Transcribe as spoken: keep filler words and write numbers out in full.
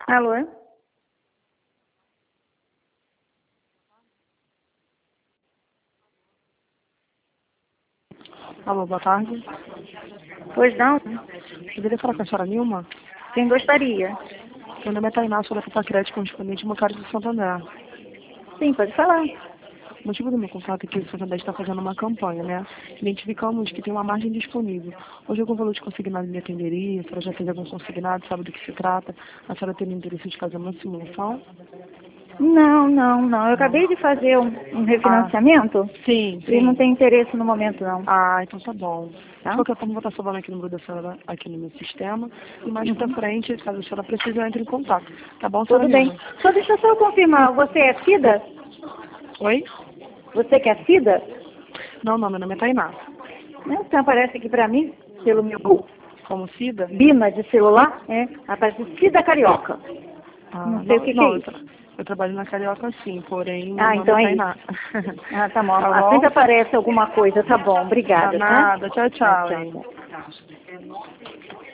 Alô? Alô, boa tarde. Pois não? Poderia falar com a senhora Nilma? Quem gostaria? Meu nome é Tainá, sou da Fapacrédito, correspondente bancário de Santander. Sim, pode falar. O motivo do meu contato é que o Santander está fazendo uma campanha, né? Identificamos que tem uma margem disponível. Hoje algum valor de consignado me atenderia? A senhora já fez algum consignado, sabe do que se trata? A senhora tem interesse de fazer uma simulação? Não, não, não. Eu acabei de fazer um, um Ah, refinanciamento sim, e não sim. tem interesse no momento, não. Ah, então tá bom. Tá? De qualquer forma, vou estar salvando aqui o número da senhora aqui no meu sistema. E mais pra Uhum. frente, caso a senhora precise, eu entre em contato. Tá bom, senhora Tudo bem. Nilma? Só deixa eu só confirmar. Você é Cida? Oi? Você que é Cida? Não, não, meu nome é Tainá. Não, você aparece aqui pra mim, pelo meu Como Cida? Bima de celular, é, aparece Cida Carioca. Ah, Não sei o não, que, que é não, eu, isso. tra eu trabalho na Carioca sim, porém meu Ah, nome é então é isso. Tainá. Ah, tá bom. Tá Assim que bom? aparece alguma coisa, tá bom. Tá Obrigada, tá? nada. Tchau, Tá, tchau, tchau, hein? tchau.